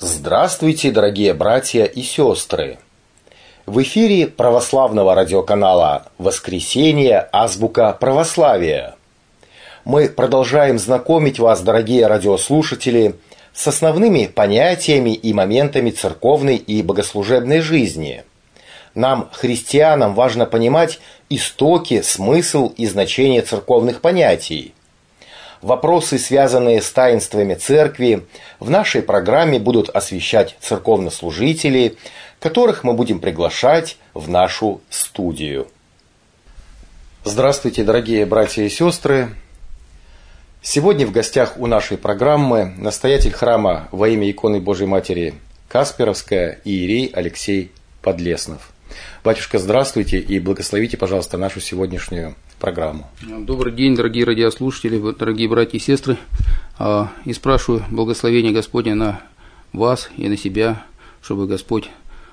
Здравствуйте, дорогие братья и сестры! В эфире православного радиоканала «Воскресенье. Азбука православия». Мы продолжаем знакомить вас, дорогие радиослушатели, с основными понятиями и моментами церковной и богослужебной жизни. Нам, христианам, важно понимать истоки, смысл и значение церковных понятий. Вопросы, связанные с таинствами церкви, в нашей программе будут освещать церковнослужители, которых мы будем приглашать в нашу студию. Здравствуйте, дорогие братья и сестры! Сегодня в гостях у нашей программы настоятель храма во имя иконы Божией Матери Касперовская иерей Алексей Подлеснов. Батюшка, здравствуйте и благословите, пожалуйста, нашу сегодняшнюю программу. Добрый день, дорогие радиослушатели, дорогие братья и сестры. И спрашиваю благословения Господня на вас и на себя, чтобы Господь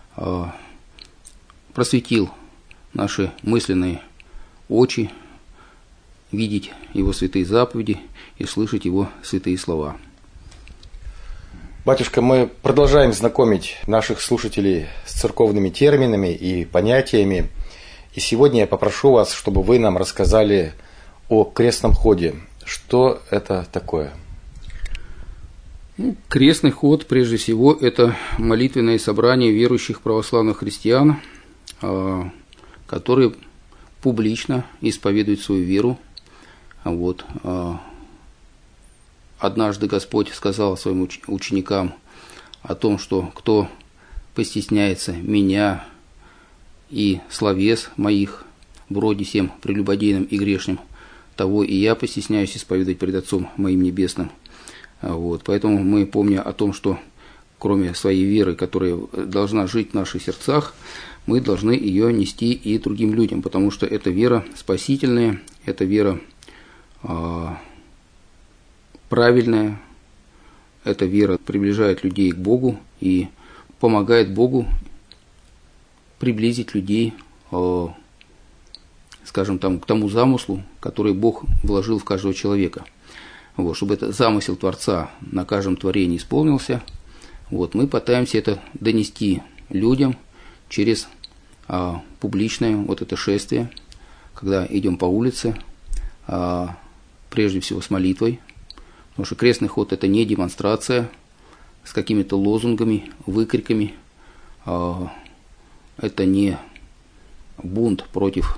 просветил наши мысленные очи, видеть Его святые заповеди и слышать Его святые слова. Батюшка, мы продолжаем знакомить наших слушателей с церковными терминами и понятиями. И сегодня я попрошу вас, чтобы вы нам рассказали о крестном ходе. Что это такое? Крестный ход, прежде всего, это молитвенное собрание верующих православных христиан, которые публично исповедуют свою веру. Однажды Господь сказал своим ученикам о том, что кто постесняется меня и словес моих в роде всем прелюбодейным и грешным, того и я постесняюсь исповедовать пред Отцом моим Небесным. Поэтому мы, помня о том, что кроме своей веры, которая должна жить в наших сердцах, мы должны ее нести и другим людям, потому что это вера спасительная, это вера правильная, эта вера приближает людей к Богу и помогает Богу приблизить людей, скажем, к тому замыслу, который Бог вложил в каждого человека. Чтобы этот замысел Творца на каждом творении исполнился, мы пытаемся это донести людям через публичное это шествие, когда идем по улице, прежде всего с молитвой, потому что крестный ход – это не демонстрация с какими-то лозунгами, выкриками, это не бунт против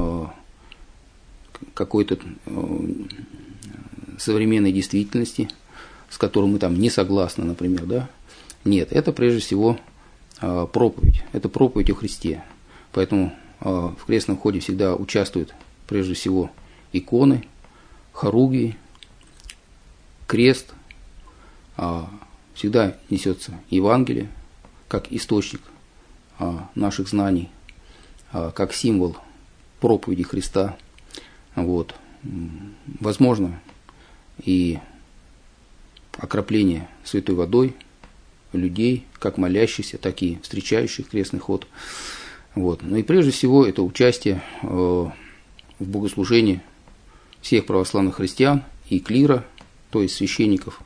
какой-то современной действительности, с которой мы там не согласны, например, да? Нет, это прежде всего проповедь, это проповедь о Христе. Поэтому в крестном ходе всегда участвуют прежде всего иконы, хоругвии, крест, всегда несется Евангелие как источник наших знаний, как символ проповеди Христа. Возможно и окропление святой водой людей, как молящихся, так и встречающих крестный ход. Но и прежде всего это участие в богослужении всех православных христиан и клира, то есть священников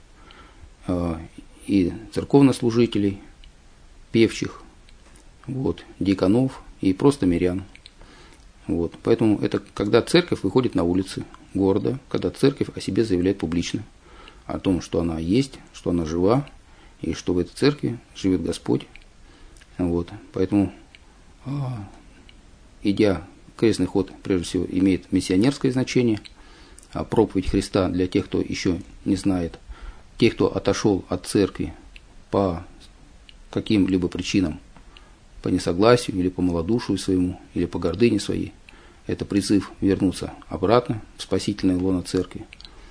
и церковнослужителей, певчих, диаконов и просто мирян. Поэтому это когда церковь выходит на улицы города, когда церковь о себе заявляет публично, о том, что она есть, что она жива, и что в этой церкви живет Господь. Поэтому, идя, крестный ход, прежде всего, имеет миссионерское значение, а проповедь Христа для тех, кто еще не знает, тех, кто отошел от церкви по каким-либо причинам, по несогласию или по малодушию своему, или по гордыне своей, это призыв вернуться обратно в спасительное лоно церкви.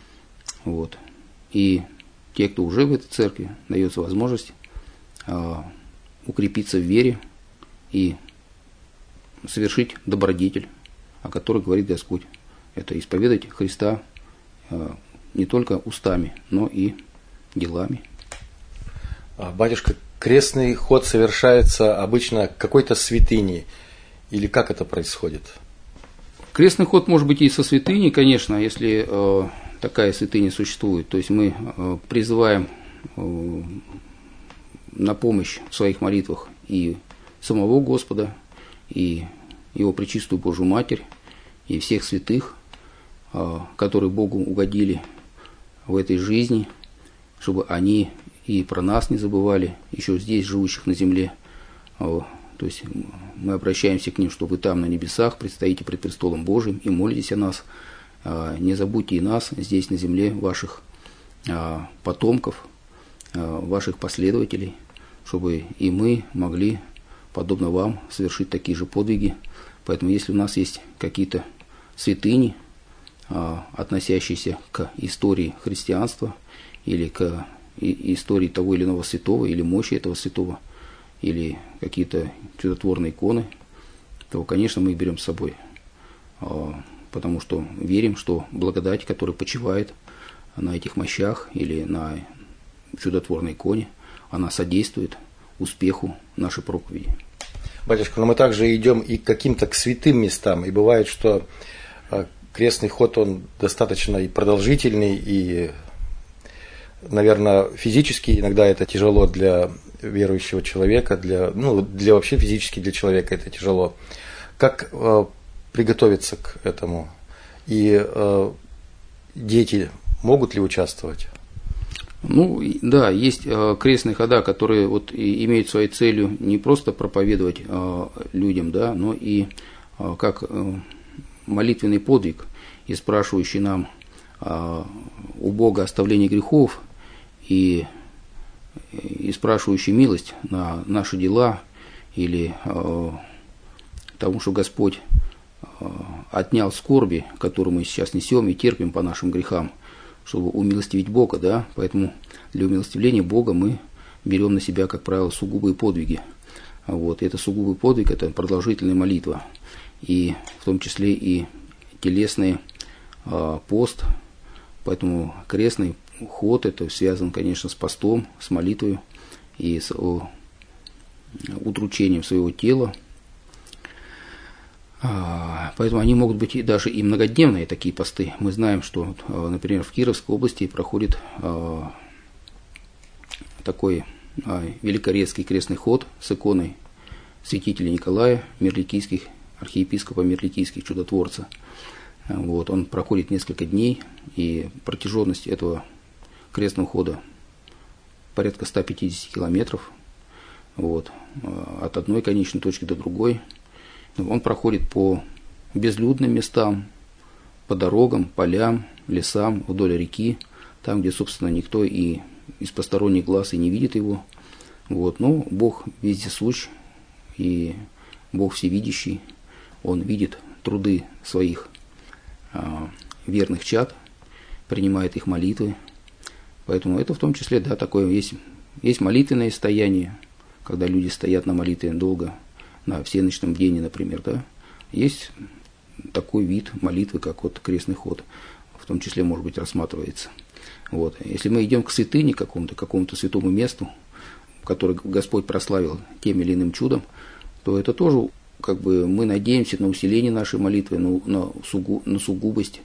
И те, кто уже в этой церкви, дается возможность укрепиться в вере и совершить добродетель, о которой говорит Господь. Это исповедать Христа не только устами, но и делами. Батюшка, крестный ход совершается обычно какой-то святыни, или как это происходит? Крестный ход может быть и со святыней, конечно, если такая святыня существует. То есть мы призываем на помощь в своих молитвах и самого Господа, и Его Пречистую Божию Матерь, и всех святых, которые Богу угодили в этой жизни, чтобы они и про нас не забывали, еще здесь, живущих на земле. То есть мы обращаемся к ним, что вы там на небесах предстоите пред престолом Божиим и молитесь о нас. Не забудьте и нас здесь на земле, ваших потомков, ваших последователей, чтобы и мы могли, подобно вам, совершить такие же подвиги. Поэтому если у нас есть какие-то святыни, относящиеся к истории христианства или к истории того или иного святого, или мощи этого святого, или какие-то чудотворные иконы, то, конечно, мы их берем с собой. Потому что верим, что благодать, которая почивает на этих мощах или на чудотворной иконе, она содействует успеху нашей проповеди. Батюшка, но мы также идем и к каким-то к святым местам. И бывает, что крестный ход, он достаточно и продолжительный, и, наверное, физически иногда это тяжело для верующего человека, для вообще физически для человека это тяжело. Как приготовиться к этому? И дети могут ли участвовать? Да, есть крестные хода, которые имеют своей целью не просто проповедовать людям, да, но и как молитвенный подвиг, и спрашивающий нам у Бога оставление грехов, и спрашивающий милость на наши дела, или тому, что Господь отнял скорби, которую мы сейчас несем и терпим по нашим грехам, чтобы умилостивить Бога, да, поэтому для умилостивления Бога мы берем на себя, как правило, сугубые подвиги. Это сугубый подвиг, это продолжительная молитва, и в том числе и телесный пост, поэтому крестный ход это связан, конечно, с постом, с молитвой и с утручением своего тела. Поэтому они могут быть даже и многодневные такие посты. Мы знаем, что, например, в Кировской области проходит такой великорецкий крестный ход с иконой святителя Николая Мирликийских, архиепископа Мирликийских, чудотворца. Он проходит несколько дней, и протяженность этого крестного хода порядка 150 километров, от одной конечной точки до другой. Он проходит по безлюдным местам, по дорогам, полям, лесам, вдоль реки, там, где, собственно, никто и из посторонних глаз и не видит его. Но Бог вездесущ, и Бог всевидящий, Он видит труды своих верных чад, принимает их молитвы. Поэтому это в том числе, да, такое есть молитвенное состояние, когда люди стоят на молитве долго, на всеночном бдении, например, да. Есть такой вид молитвы, как крестный ход, в том числе, может быть, рассматривается. Если мы идем к святыне какому-то святому месту, которое Господь прославил тем или иным чудом, то это тоже мы надеемся на усиление нашей молитвы, на сугубость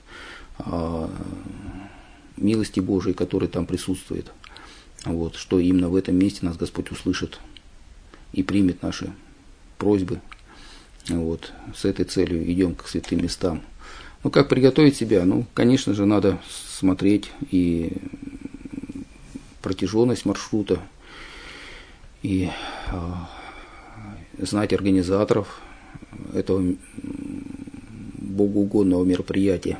милости Божией, которая там присутствует. Что именно в этом месте нас Господь услышит и примет наши просьбы. С этой целью идем к святым местам. Как приготовить себя? Конечно же, надо смотреть и протяженность маршрута, и знать организаторов этого богоугодного мероприятия.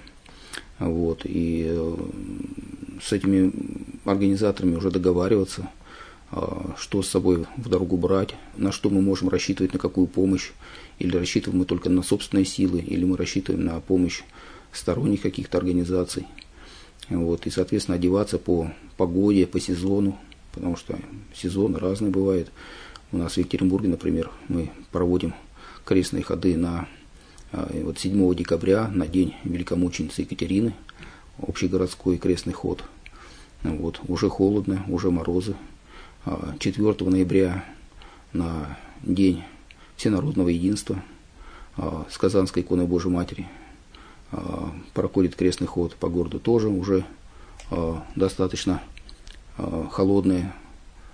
И с этими организаторами уже договариваться, что с собой в дорогу брать, на что мы можем рассчитывать, на какую помощь, или рассчитываем мы только на собственные силы, или мы рассчитываем на помощь сторонних каких-то организаций. И, соответственно, одеваться по погоде, по сезону, потому что сезон разный бывает. У нас в Екатеринбурге, например, мы проводим крестные ходы на 7 декабря, на день великомученицы Екатерины, общегородской крестный ход. Уже холодно, уже морозы. 4 ноября на день всенародного единства с Казанской иконой Божией Матери проходит крестный ход по городу, тоже уже достаточно холодная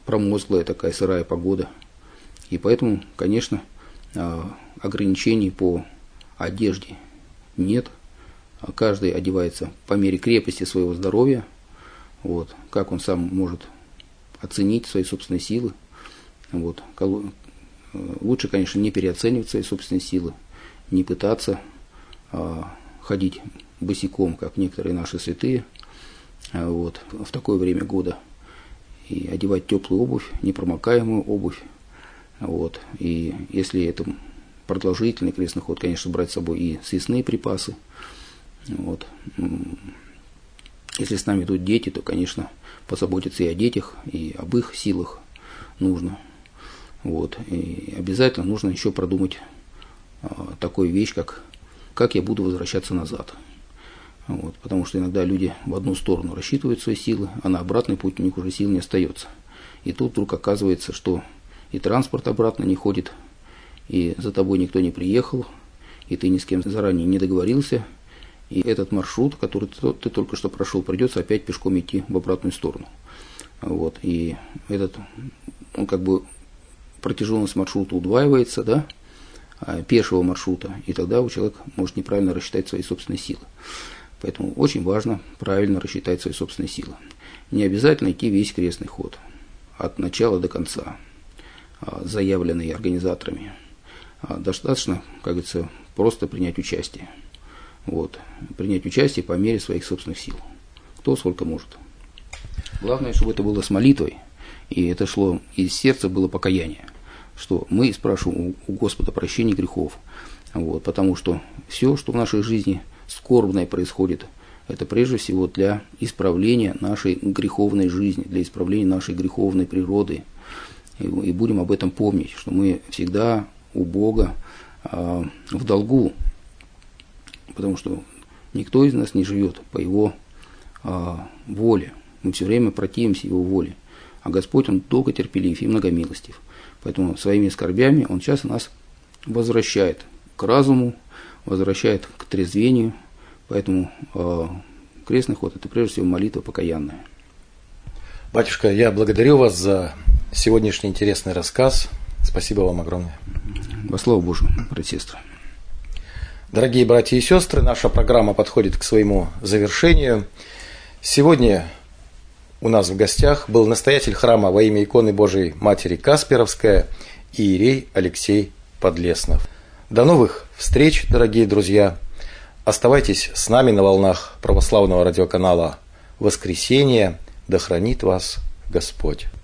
промозглая такая сырая погода. И поэтому, конечно, ограничений по одежде нет. Каждый одевается по мере крепости своего здоровья, вот, как он сам может оценить свои собственные силы. Вот. Лучше, конечно, не переоценивать свои собственные силы, не пытаться ходить босиком, как некоторые наши святые, вот, в такое время года, и одевать теплую обувь, непромокаемую обувь. Вот. И если это продолжительный крестный ход, конечно, брать с собой и съестные припасы. Вот. Если с нами идут дети, то, конечно, позаботиться и о детях, и об их силах нужно. Вот. И обязательно нужно еще продумать такую вещь, как я буду возвращаться назад. Вот. Потому что иногда люди в одну сторону рассчитывают свои силы, а на обратный путь у них уже сил не остается. И тут вдруг оказывается, что и транспорт обратно не ходит, и за тобой никто не приехал, и ты ни с кем заранее не договорился, и этот маршрут, который ты только что прошел, придется опять пешком идти в обратную сторону. Вот. И протяженность маршрута удваивается, да, пешего маршрута, и тогда у человека может неправильно рассчитать свои собственные силы. Поэтому очень важно правильно рассчитать свои собственные силы. Не обязательно идти весь крестный ход от начала до конца, заявленный организаторами. Достаточно, как говорится, просто принять участие. Вот. Принять участие по мере своих собственных сил. Кто сколько может. Главное, чтобы это было с молитвой, и это шло из сердца, было покаяние. Что мы спрашиваем у Господа прощения грехов. Вот. Потому что все, что в нашей жизни скорбное происходит, это прежде всего для исправления нашей греховной жизни, для исправления нашей греховной природы. И будем об этом помнить, что мы всегда у Бога в долгу, потому что никто из нас не живет по Его воле. Мы все время противимся Его воле. А Господь, Он долготерпелив и многомилостив. Поэтому своими скорбями Он часто нас возвращает к разуму, возвращает к трезвению. Поэтому крестный ход – это прежде всего молитва покаянная. Батюшка, я благодарю вас за сегодняшний интересный рассказ. Спасибо вам огромное. Во славу Божию, братья и сестры. Дорогие братья и сестры, наша программа подходит к своему завершению. Сегодня у нас в гостях был настоятель храма во имя иконы Божией Матери Касперовская иерей Алексей Подлеснов. До новых встреч, дорогие друзья. Оставайтесь с нами на волнах православного радиоканала «Воскресение». Да хранит вас Господь.